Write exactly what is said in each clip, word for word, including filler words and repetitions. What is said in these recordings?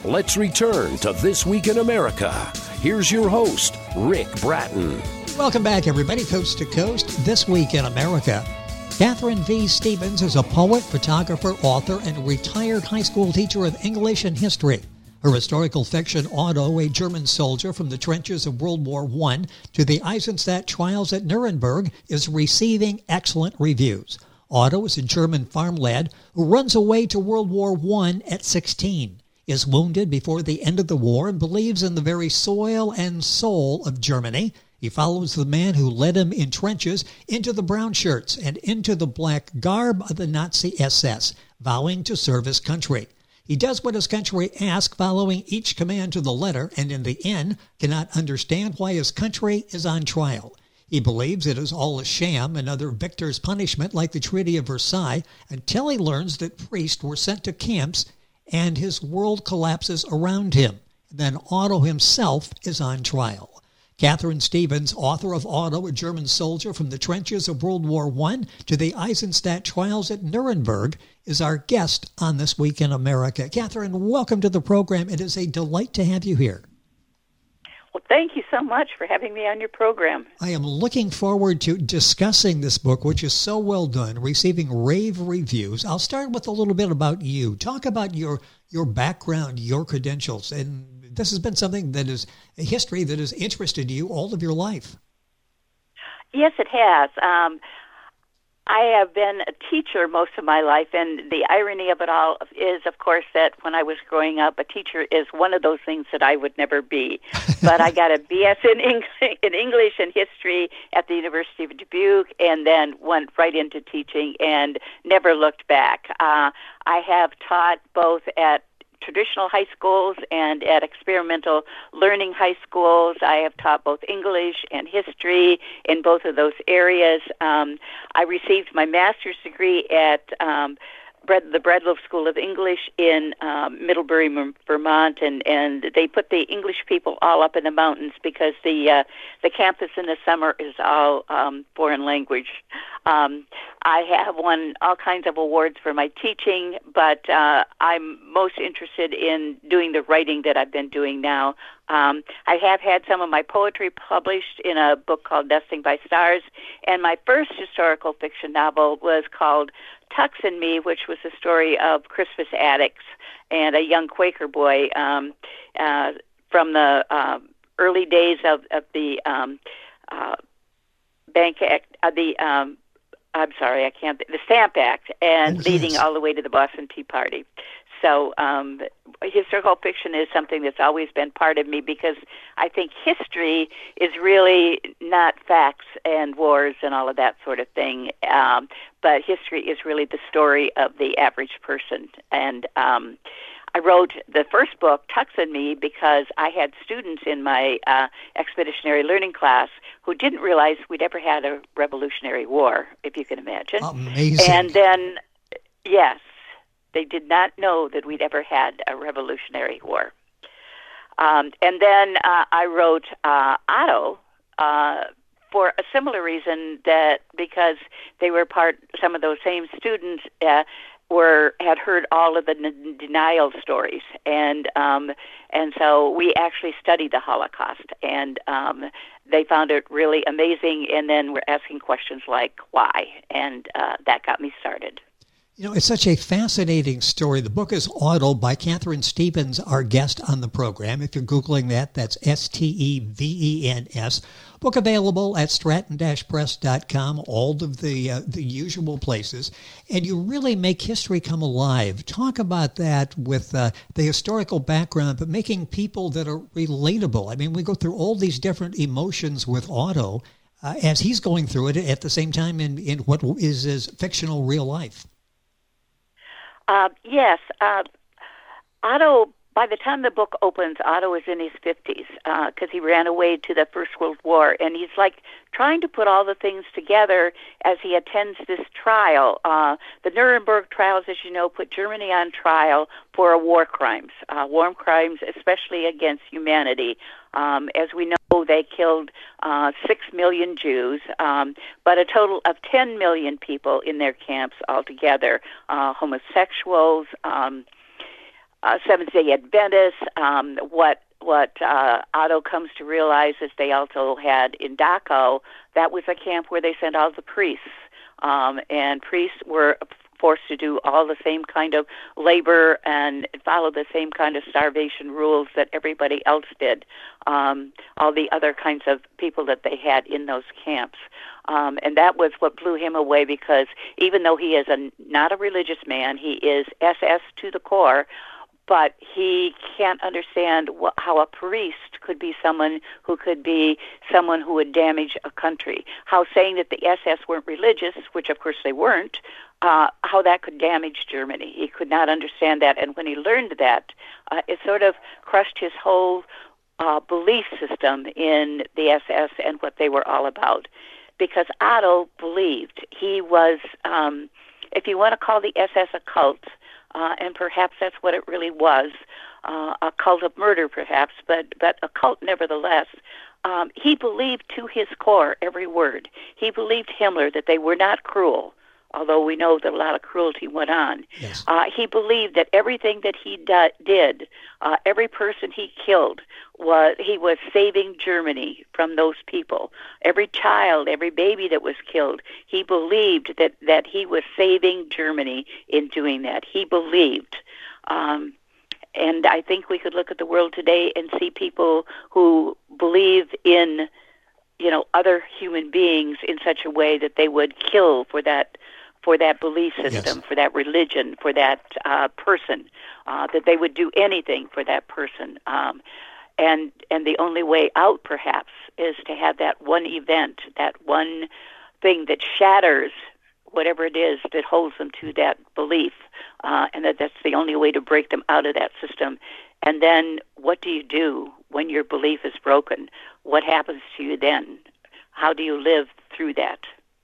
Let's return to This Week in America. Here's your host, Rick Bratton. Welcome back, everybody, coast to coast. This Week in America. Catherine V. Stephens is a poet, photographer, author, and retired high school teacher of English and history. Her historical fiction, Otto, a German soldier from the trenches of World War One to the Eisenstadt trials at Nuremberg, is receiving excellent reviews. Otto is a German farm lad who runs away to World War One at sixteen, is wounded before the end of the war, and believes in the very soil and soul of Germany. He follows the man who led him in trenches into the brown shirts and into the black garb of the Nazi S S, vowing to serve his country. He does what his country asks, following each command to the letter, and in the end cannot understand why his country is on trial. He believes it is all a sham, another victor's punishment like the Treaty of Versailles, until he learns that priests were sent to camps and his world collapses around him. Then Otto himself is on trial. Catherine Stephens, author of Otto, a German soldier from the trenches of World War One to the Eisenstadt trials at Nuremberg, is our guest on This Week in America. Catherine, welcome to the program. It is a delight to have you here. Well, thank you so much for having me on your program. I am looking forward to discussing this book, which is so well done, receiving rave reviews. I'll start with a little bit about you. Talk about your your background, your credentials, and this has been something that is a history that has interested you all of your life. Yes, it has. Um, I have been a teacher most of my life, and the irony of it all is, of course, that when I was growing up, a teacher is one of those things that I would never be. But I got a B S in English, in English and history at the University of Dubuque, and then went right into teaching and never looked back. Uh, I have taught both at traditional high schools and at experimental learning high schools. I have taught both English and history in both of those areas. Um, I received my master's degree at um, Bread, the Breadloaf School of English in um, Middlebury, Vermont, and, and they put the English people all up in the mountains because the uh, the campus in the summer is all um, foreign language. Um, I have won all kinds of awards for my teaching, but uh, I'm most interested in doing the writing that I've been doing now. Um, I have had some of my poetry published in a book called Nesting by Stars, and my first historical fiction novel was called Tux and Me, which was the story of Crispus Attucks and a young Quaker boy um, uh, from the uh, early days of, of the um, uh, Bank Act, uh, the um, I'm sorry, I can't, the Stamp Act, and yes. leading all the way to the Boston Tea Party. So um, historical fiction is something that's always been part of me because I think history is really not facts and wars and all of that sort of thing, um, but history is really the story of the average person. And um, I wrote the first book, Tux and Me, because I had students in my uh, expeditionary learning class who didn't realize we'd ever had a Revolutionary War, if you can imagine. Amazing. And then, yes, they did not know that we'd ever had a Revolutionary War. Um, and then uh, I wrote uh, Otto uh, for a similar reason, that because they were part, some of those same students uh, were had heard all of the n- denial stories, and um, and so we actually studied the Holocaust, and um, they found it really amazing. And then we're asking questions like why, and uh, that got me started. You know, it's such a fascinating story. The book is Otto by Catherine Stephens, our guest on the program. If you're Googling that, that's S T E V E N S. Book available at stratton dash press dot com, all of the uh, the usual places. And you really make history come alive. Talk about that with uh, the historical background, but making people that are relatable. I mean, we go through all these different emotions with Otto uh, as he's going through it at the same time in, in what is his fictional real life. Uh, yes. Uh, Otto, by the time the book opens, Otto is in his fifties because uh, he ran away to the First World War. And he's like trying to put all the things together as he attends this trial. Uh, the Nuremberg trials, as you know, put Germany on trial for war crimes, uh, war crimes especially against humanity. Um, as we know, they killed uh, six million Jews, um, but a total of ten million people in their camps altogether, uh, homosexuals, um, uh, Seventh-day Adventists. Um, what what uh, Otto comes to realize is they also had in Dachau, that was a camp where they sent all the priests. Um, and priests were forced to do all the same kind of labor and follow the same kind of starvation rules that everybody else did, um, all the other kinds of people that they had in those camps. Um, and that was what blew him away, because even though he is a, not a religious man, he is S S to the core, but he can't understand what, how a priest could be someone who could be someone who would damage a country. How saying that the S S weren't religious, which of course they weren't, uh, how that could damage Germany. He could not understand that. And when he learned that, uh, it sort of crushed his whole uh, belief system in the S S and what they were all about. Because Otto believed he was, um, if you want to call the S S a cult, Uh, and perhaps that's what it really was, uh, a cult of murder perhaps, but, but a cult nevertheless. Um, he believed to his core every word. He believed Himmler that they were not cruel, although we know that a lot of cruelty went on. Yes. Uh, he believed that everything that he do- did, uh, every person he killed, was he was saving Germany from those people. Every child, every baby that was killed, he believed that, that he was saving Germany in doing that. He believed. Um, and I think we could look at the world today and see people who believe in, you know, other human beings in such a way that they would kill for that for that belief system, Yes. for that religion, for that uh, person, uh, that they would do anything for that person. Um, and and the only way out, perhaps, is to have that one event, that one thing that shatters whatever it is that holds them to that belief, uh, and that that's the only way to break them out of that system. And then what do you do when your belief is broken? What happens to you then? How do you live through that?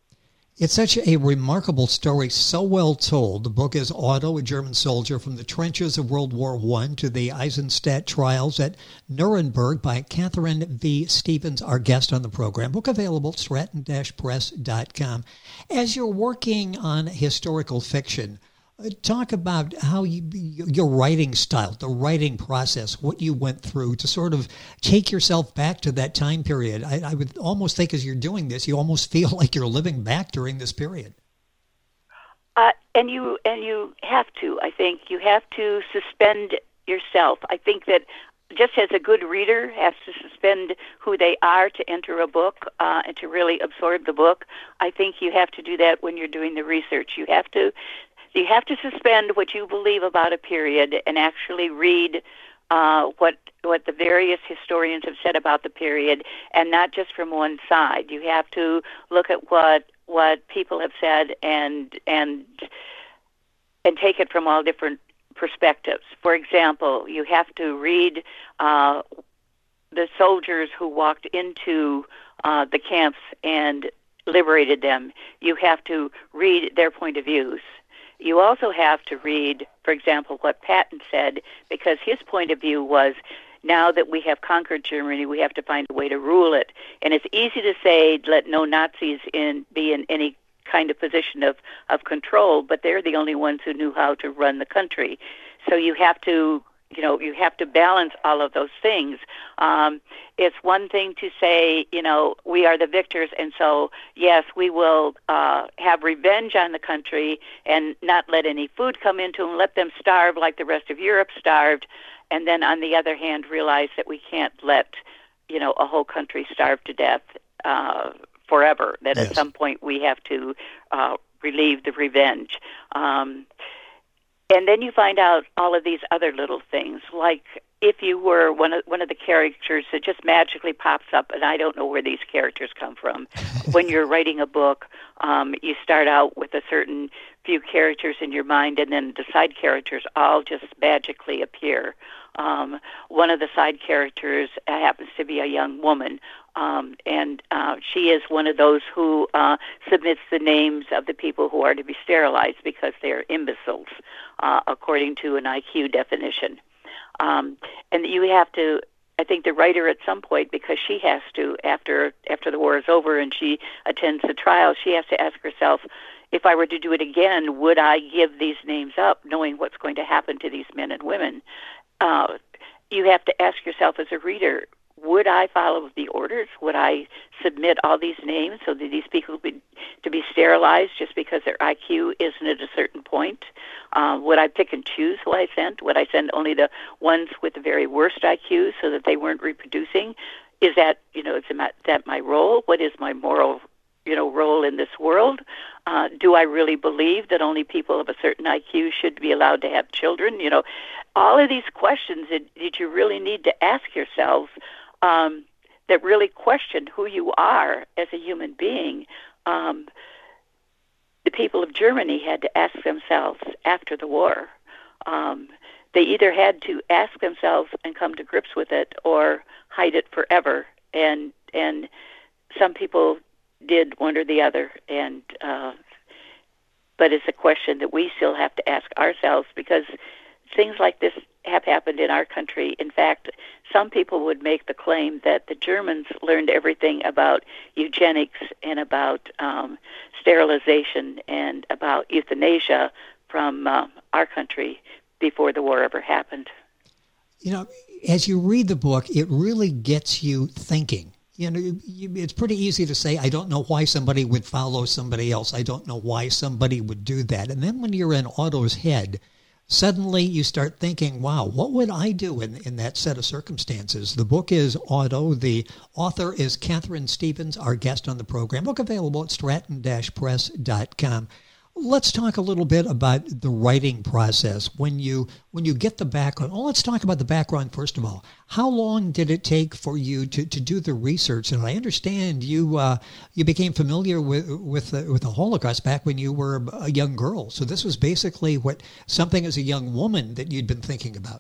It's such a remarkable story, so well told. The book is Otto, a German soldier from the trenches of World War One to the Eisenstadt trials at Nuremberg, by Catherine V. Stephens, our guest on the program. Book available at stratton dash press dot com. As you're working on historical fiction, talk about how you, your writing style, the writing process, what you went through to sort of take yourself back to that time period. I, I would almost think as you're doing this, you almost feel like you're living back during this period. Uh, and you and you have to. I think you have to suspend yourself. I think that just as a good reader has to suspend who they are to enter a book uh, and to really absorb the book, I think you have to do that when you're doing the research. You have to You have to suspend what you believe about a period and actually read uh, what what the various historians have said about the period, and not just from one side. You have to look at what what people have said and and and take it from all different perspectives. For example, you have to read uh, the soldiers who walked into uh, the camps and liberated them. You have to read their point of views. You also have to read, for example, what Patton said, because his point of view was, now that we have conquered Germany, we have to find a way to rule it. And it's easy to say, let no Nazis in be in any kind of position of, of control, but they're the only ones who knew how to run the country. So you have to, you know, you have to balance all of those things. Um, it's one thing to say, you know, we are the victors, and so, yes, we will uh, have revenge on the country and not let any food come into them, let them starve like the rest of Europe starved, and then, on the other hand, realize that we can't let, you know, a whole country starve to death uh, forever, that Yes. at some point we have to uh, relieve the revenge. Um And then you find out all of these other little things, like if you were one of one of the characters that just magically pops up, and I don't know where these characters come from. When you're writing a book, um, you start out with a certain few characters in your mind, and then the side characters all just magically appear. Um, one of the side characters happens to be a young woman, um, and uh, she is one of those who uh, submits the names of the people who are to be sterilized because they are imbeciles, uh, according to an I Q definition. Um, and you have to, I think the writer at some point, because she has to, after after the war is over and she attends the trial, she has to ask herself, if I were to do it again, would I give these names up, knowing what's going to happen to these men and women? Uh, you have to ask yourself as a reader, would I follow the orders? Would I submit all these names so that these people would be, to be sterilized just because their I Q isn't at a certain point? Uh, would I pick and choose who I sent? Would I send only the ones with the very worst I Q so that they weren't reproducing? Is that, you know, is that my role? What is my moral, you know, role in this world? Uh, do I really believe that only people of a certain I Q should be allowed to have children? You know, all of these questions that, that you really need to ask yourself, um, that really question who you are as a human being. Um, the people of Germany had to ask themselves after the war. Um, they either had to ask themselves and come to grips with it, or hide it forever. And and some people did one or the other. And uh, but it's a question that we still have to ask ourselves, because things like this have happened in our country. In fact, some people would make the claim that the Germans learned everything about eugenics and about um, sterilization and about euthanasia from uh, our country before the war ever happened. You know, as you read the book, it really gets you thinking. You know, you, it's pretty easy to say, I don't know why somebody would follow somebody else. I don't know why somebody would do that. And then when you're in Otto's head, suddenly you start thinking, wow, what would I do in, in that set of circumstances? The book is Otto. The author is Catherine Stephens, our guest on the program. Book available at stratton dash press dot com. Let's talk a little bit about the writing process. When you when you get the background, well, let's talk about the background first of all. How long did it take for you to, to do the research? And I understand you uh, you became familiar with with the, with the Holocaust back when you were a young girl. So this was basically what something as a young woman that you'd been thinking about.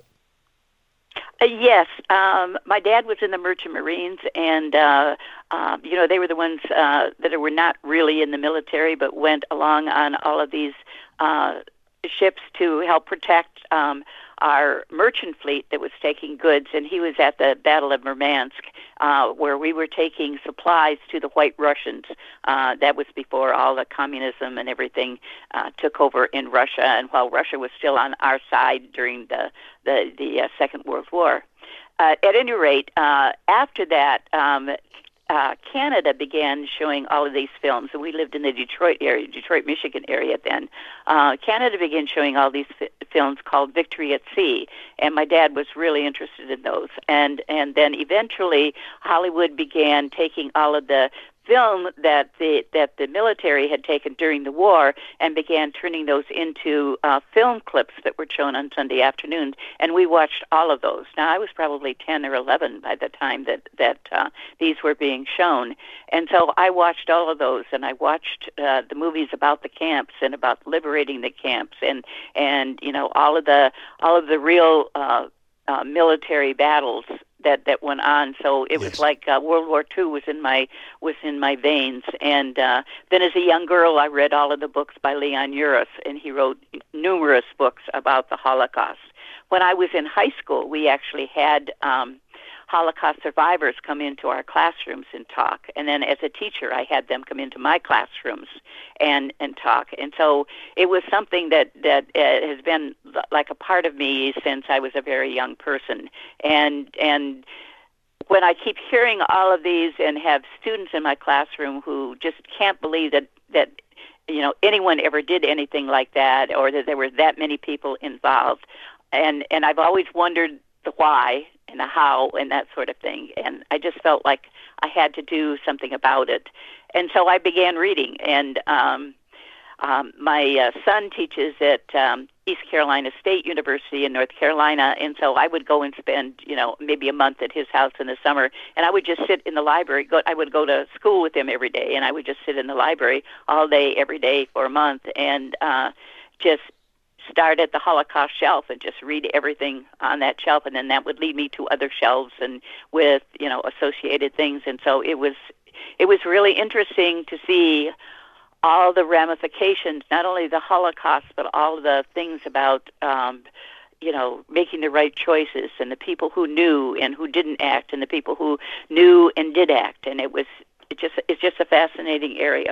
Uh, yes, um, my dad was in the Merchant Marines, and uh, uh, you know they were the ones uh, that were not really in the military, but went along on all of these uh, ships to help protect um, our merchant fleet that was taking goods. And he was at the Battle of Murmansk, uh, where we were taking supplies to the White Russians. Uh, that was before all the communism and everything uh, took over in Russia, and while Russia was still on our side during the the, the uh, Second World War. Uh, at any rate, uh, after that, um, uh, Canada began showing all of these films, and we lived in the Detroit area, Detroit, Michigan area then. Uh, Canada began showing all these fi- films called Victory at Sea, and my dad was really interested in those. And and then eventually Hollywood began taking all of the film that the that the military had taken during the war and began turning those into uh, film clips that were shown on Sunday afternoons, and we watched all of those. Now, I was probably ten or eleven by the time that that uh, these were being shown, and so I watched all of those, and I watched uh, the movies about the camps and about liberating the camps, and and you know all of the all of the real uh, uh, military battles that that went on. So it was yes. like uh, World War Two was in my was in my veins. And uh, then as a young girl, I read all of the books by Leon Uris, and he wrote numerous books about the Holocaust. When I was in high school, we actually had um, Holocaust survivors come into our classrooms and talk. And then as a teacher, I had them come into my classrooms and, and talk. And so it was something that, that uh, has been like a part of me since I was a very young person. And and when I keep hearing all of these and have students in my classroom who just can't believe that, that you know, anyone ever did anything like that, or that there were that many people involved. And, and I've always wondered the why and the how and that sort of thing. And I just felt like I had to do something about it. And so I began reading. And um, um, my uh, son teaches at um, East Carolina State University in North Carolina. And so I would go and spend, you know, maybe a month at his house in the summer. And I would just sit in the library. Go, I would go to school with him every day. And I would just sit in the library all day, every day for a month. And uh, just start at the Holocaust shelf and just read everything on that shelf, and then that would lead me to other shelves and with, you know, associated things. And so it was it was really interesting to see all the ramifications, not only the Holocaust, but all of the things about, um, you know, making the right choices, and the people who knew and who didn't act, and the people who knew and did act. And it was it just it's just a fascinating area.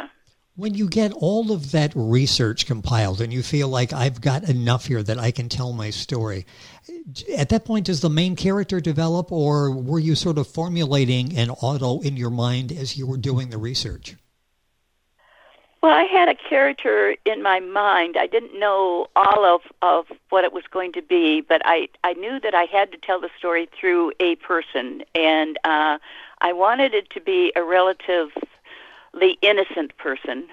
When you get all of that research compiled and you feel like I've got enough here that I can tell my story, at that point, does the main character develop, or were you sort of formulating an Otto in your mind as you were doing the research? Well, I had a character in my mind. I didn't know all of, of what it was going to be, but I, I knew that I had to tell the story through a person, and uh, I wanted it to be a relatively innocent person.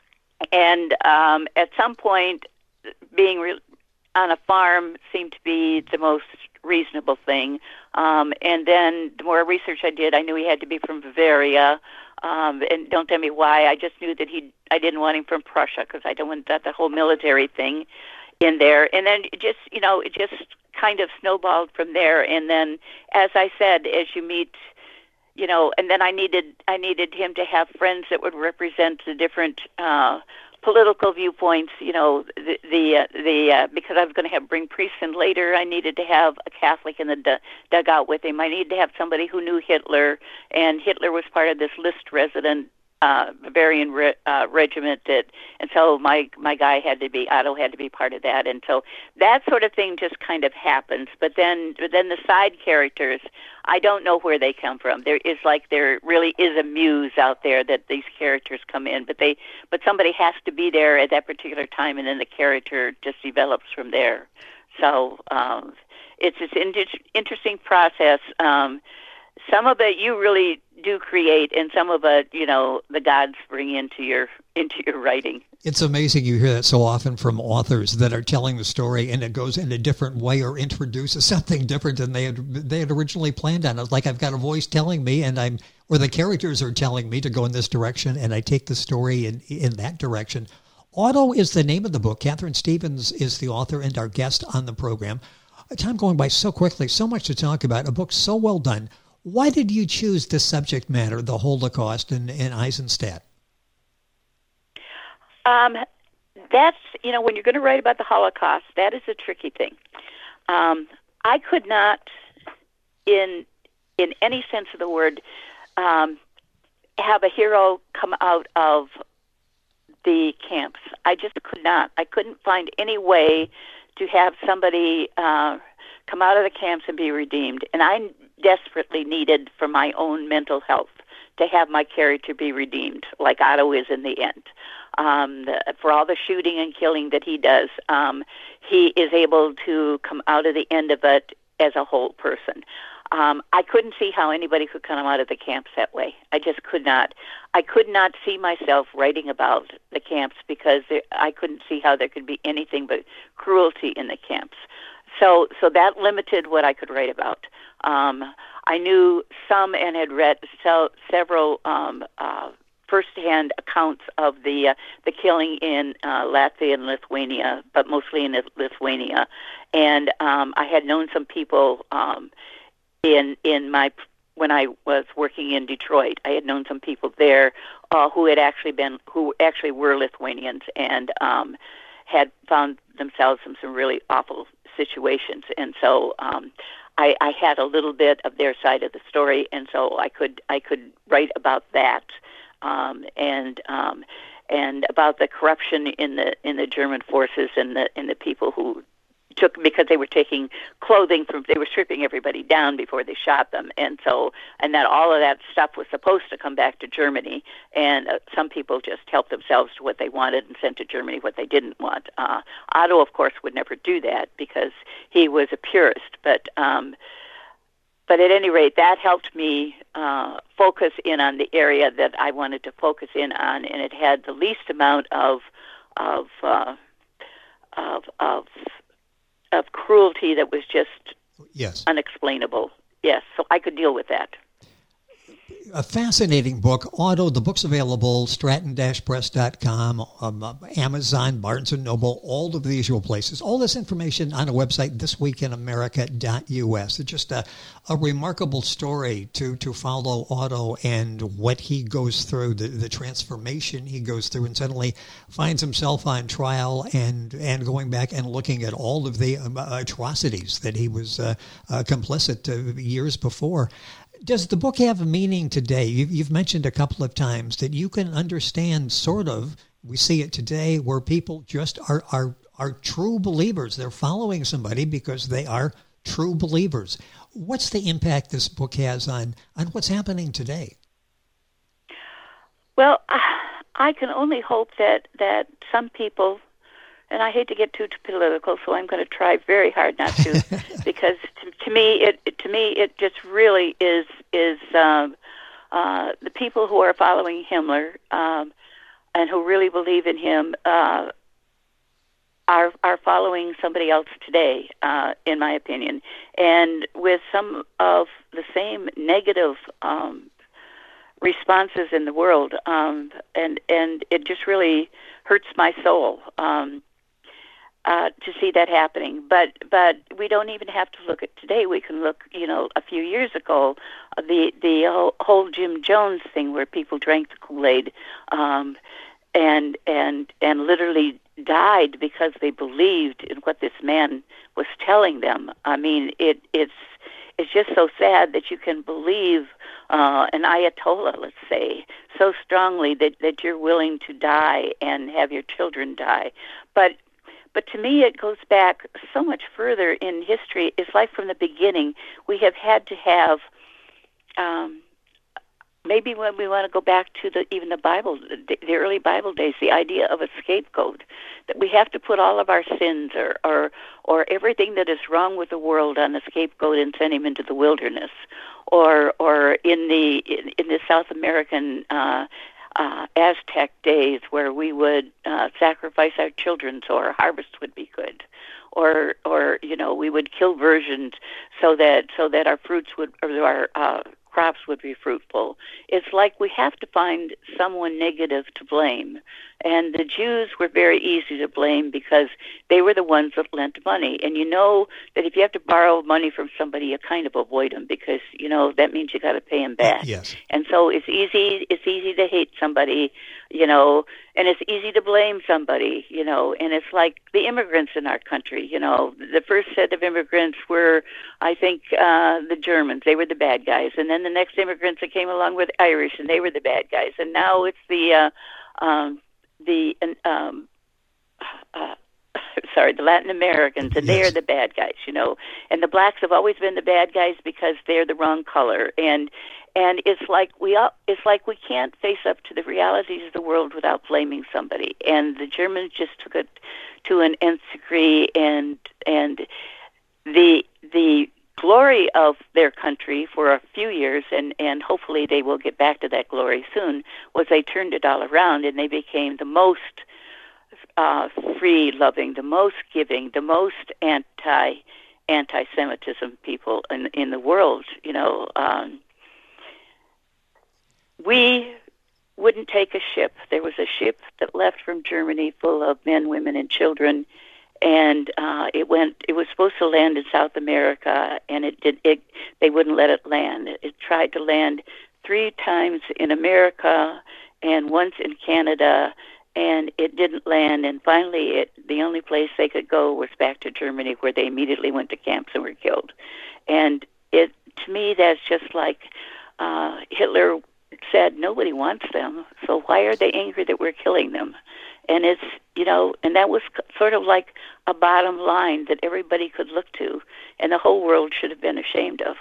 And um, at some point, being re- on a farm seemed to be the most reasonable thing. Um, and then the more research I did, I knew he had to be from Bavaria. Um, and don't tell me why. I just knew that he. I didn't want him from Prussia because I don't want that the whole military thing in there. And then it just, you know, it just kind of snowballed from there. And then, as I said, as you meet, you know, and then I needed I needed him to have friends that would represent the different uh, political viewpoints. You know, the the uh, the uh, because I was going to have bring priests in later. I needed to have a Catholic in the d- dugout with him. I needed to have somebody who knew Hitler, and Hitler was part of this list resident uh, Bavarian re- uh, regiment. That, and so my my guy had to be Otto had to be part of that, and so that sort of thing just kind of happens. But then but then the side characters, I don't know where they come from. There is like there really is a muse out there that these characters come in, but they but somebody has to be there at that particular time, and then the character just develops from there. So um, it's this in- interesting process. Um, some of it you really do create, and some of it, you know, the gods bring into your into your writing. It's amazing you hear that so often from authors that are telling the story and it goes in a different way or introduces something different than they had they had originally planned on. It's like I've got a voice telling me, and I'm or the characters are telling me to go in this direction, and I take the story in in that direction. Otto is the name of the book. Catherine Stephens is the author and our guest on the program. Time going by so quickly, so much to talk about. A book so well done. Why did you choose this subject matter, the Holocaust in, in Eisenstadt? Um, that's, you know, when you're going to write about the Holocaust, that is a tricky thing. Um, I could not, in in any sense of the word, um, have a hero come out of the camps. I just could not. I couldn't find any way to have somebody uh, come out of the camps and be redeemed. And I desperately needed, for my own mental health, to have my character be redeemed, like Otto is in the end. Um, the, for all the shooting and killing that he does, um, he is able to come out of the end of it as a whole person. Um, I couldn't see how anybody could come out of the camps that way. I just could not. I could not see myself writing about the camps because there, I couldn't see how there could be anything but cruelty in the camps. So, so that limited what I could write about. Um, I knew some and had read so, several um, uh, first-hand accounts of the uh, the killing in uh, Latvia and Lithuania, but mostly in Lithuania. And um, I had known some people um, in in my when I was working in Detroit. I had known some people there uh, who had actually been who actually were Lithuanians and um, had found themselves in some really awful situations. And so um, I, I had a little bit of their side of the story, and so I could I could write about that. Um, and um, and about the corruption in the in the German forces and the and the people who took because they were taking clothing from they were stripping everybody down before they shot them, and so and that all of that stuff was supposed to come back to Germany, and uh, some people just helped themselves to what they wanted and sent to Germany what they didn't want. Uh, Otto, of course, would never do that because he was a purist, but. Um, But at any rate, that helped me uh, focus in on the area that I wanted to focus in on, and it had the least amount of of uh, of, of of cruelty that was just yes. unexplainable. Yes, so I could deal with that. A fascinating book. Otto, the book's available, stratton dash press dot com, um, Amazon, Barnes and Noble, all of the usual places. All this information on a website, this week in america dot u s. It's just a, a remarkable story to, to follow Otto and what he goes through, the, the transformation he goes through, and suddenly finds himself on trial and, and going back and looking at all of the um, atrocities that he was uh, uh, complicit to years before. Does the book have a meaning today? You've, you've mentioned a couple of times that you can understand sort of, we see it today, where people just are, are, are true believers. They're following somebody because they are true believers. What's the impact this book has on, on what's happening today? Well, I can only hope that, that some people, and I hate to get too, too political, so I'm going to try very hard not to, because to, to me, it, it to me it just really is is um, uh, the people who are following Himmler um, and who really believe in him uh, are are following somebody else today, uh, in my opinion, and with some of the same negative Um, responses in the world, um, and and it just really hurts my soul um, uh, to see that happening. But but we don't even have to look at today. We can look, you know, a few years ago, uh, the the whole, whole Jim Jones thing, where people drank the Kool-Aid, um, and and and literally died because they believed in what this man was telling them. I mean, it it's it's just so sad that you can believe uh, an Ayatollah, let's say, so strongly that, that you're willing to die and have your children die. But but to me, it goes back so much further in history. It's like from the beginning, we have had to have, um, maybe when we want to go back to the even the Bible, the, the early Bible days, the idea of a scapegoat, that we have to put all of our sins or, or or everything that is wrong with the world on the scapegoat and send him into the wilderness, or or in the in, in the South American uh, uh, Aztec days, where we would uh, sacrifice our children so our harvest would be good, or or you know we would kill virgins so that so that our fruits would or our uh, crops would be fruitful. It's like we have to find someone negative to blame. And the Jews were very easy to blame because they were the ones that lent money. And you know that if you have to borrow money from somebody, you kind of avoid them because, you know, that means you got to pay them back. Yes. And so it's easy, it's easy to hate somebody, you know, and it's easy to blame somebody, you know, and it's like the immigrants in our country, you know, the first set of immigrants were, I think, uh, the Germans. They were the bad guys. And then the next immigrants that came along were the Irish, and they were the bad guys. And now it's the, uh, um, the, um, uh, sorry, the Latin Americans, and yes. They are the bad guys, you know. And the blacks have always been the bad guys because they're the wrong color. And and it's like we all, it's like we can't face up to the realities of the world without blaming somebody. And the Germans just took it to an nth degree, and and the the glory of their country for a few years, and, and hopefully they will get back to that glory soon, was they turned it all around and they became the most uh, free-loving, the most giving, the most anti anti-Semitism people in in the world. You know, um, we wouldn't take a ship. There was a ship that left from Germany full of men, women, and children. And uh, it went. It was supposed to land in South America, and it did. It they wouldn't let it land. It tried to land three times in America and once in Canada, and it didn't land. And finally, it the only place they could go was back to Germany, where they immediately went to camps and were killed. And it to me, that's just like uh, Hitler said, nobody wants them. So why are they angry that we're killing them? And it's, you know, and that was sort of like a bottom line that everybody could look to, and the whole world should have been ashamed of.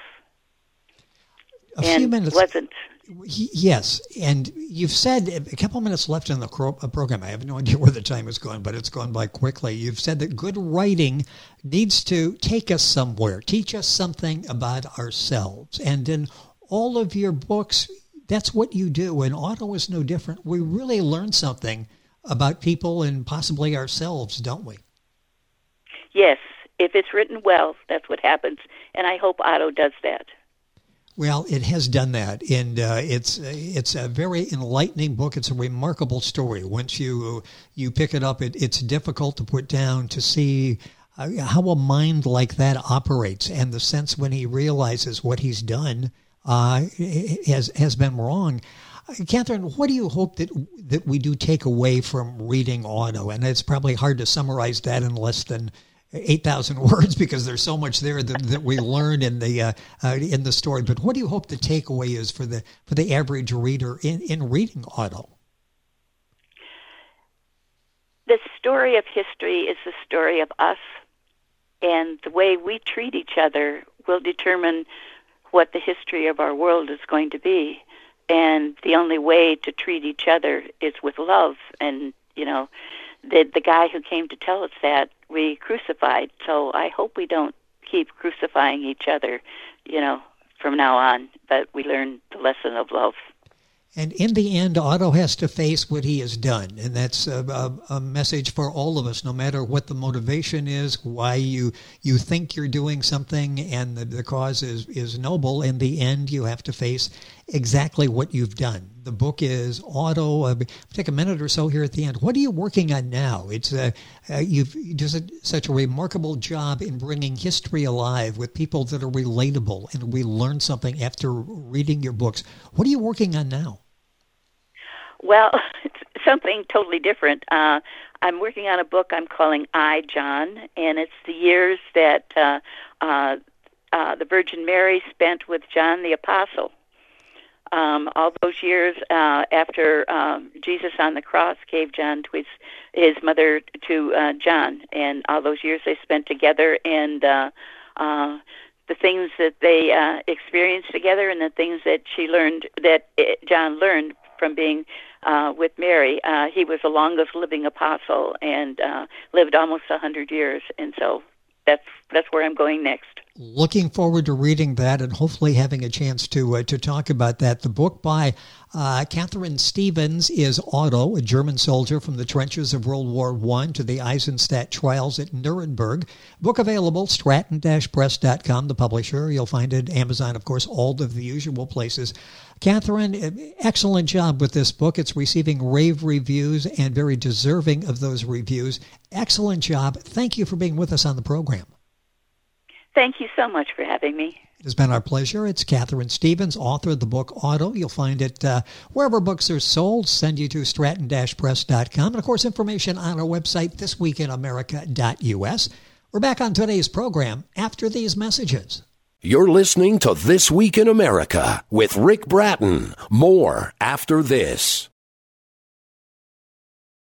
A and few minutes. Wasn't. Yes, and you've said a couple minutes left in the program. I have no idea where the time is going, but it's gone by quickly. You've said that good writing needs to take us somewhere, teach us something about ourselves. And in all of your books, that's what you do, and Otto is no different. We really learn something about people and possibly ourselves, don't we? Yes. If it's written well, that's what happens. And I hope Otto does that. Well, it has done that. And uh, it's it's a very enlightening book. It's a remarkable story. Once you you pick it up, it, it's difficult to put down to see uh, how a mind like that operates, and the sense when he realizes what he's done uh, has has been wrong. Catherine, what do you hope that that we do take away from reading Otto? And it's probably hard to summarize that in less than eight thousand words because there's so much there that, that we learn in the uh, uh, in the story. But what do you hope the takeaway is for the for the average reader in, in reading Otto? The story of history is the story of us, and the way we treat each other will determine what the history of our world is going to be. And the only way to treat each other is with love. And, you know, the the guy who came to tell us that, we crucified. So I hope we don't keep crucifying each other, you know, from now on, but we learn the lesson of love. And in the end, Otto has to face what he has done. And that's a, a, a message for all of us, no matter what the motivation is, why you you think you're doing something and the, the cause is, is noble. In the end, you have to face exactly what you've done. The book is Otto. Uh, take a minute or so here at the end. What are you working on now? It's uh, uh, You've done such a remarkable job in bringing history alive with people that are relatable, and we learn something after reading your books. What are you working on now? Well, it's something totally different. Uh, I'm working on a book I'm calling I, John, and it's the years that uh, uh, uh, the Virgin Mary spent with John the Apostle. Um, all those years uh, after um, Jesus on the cross gave John to his, his mother to uh, John, and all those years they spent together, and uh, uh, the things that they uh, experienced together, and the things that she learned, that it, John learned from being uh, with Mary. Uh, he was the longest living apostle and uh, lived almost a hundred years, and so that's that's where I'm going next. Looking forward to reading that and hopefully having a chance to uh, to talk about that. The book by uh, Catherine Stevens is Otto, a German soldier from the trenches of World War One to the Eisenstadt trials at Nuremberg. Book available, stratton dash press dot com, the publisher. You'll find it at Amazon, of course, all of the usual places. Catherine, excellent job with this book. It's receiving rave reviews and very deserving of those reviews. Excellent job. Thank you for being with us on the program. Thank you so much for having me. It has been our pleasure. It's Catherine Stevens, author of the book Otto. You'll find it uh, wherever books are sold. Send you to stratton dash press dot com. And, of course, information on our website, this week in america dot u s. We're back on today's program after these messages. You're listening to This Week in America with Rick Bratton. More after this.